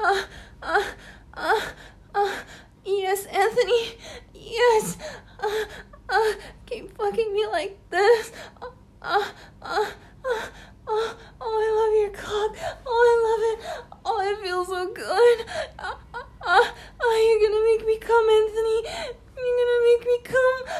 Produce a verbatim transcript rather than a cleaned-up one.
uh, uh, uh, uh, yes, Anthony, yes, uh, uh, keep fucking me like this, uh, uh, uh, uh, oh, oh, I love your cock, oh, I love it, oh, it feels so good, uh, uh, uh, oh, you're gonna make me come, Anthony, you're gonna make me come,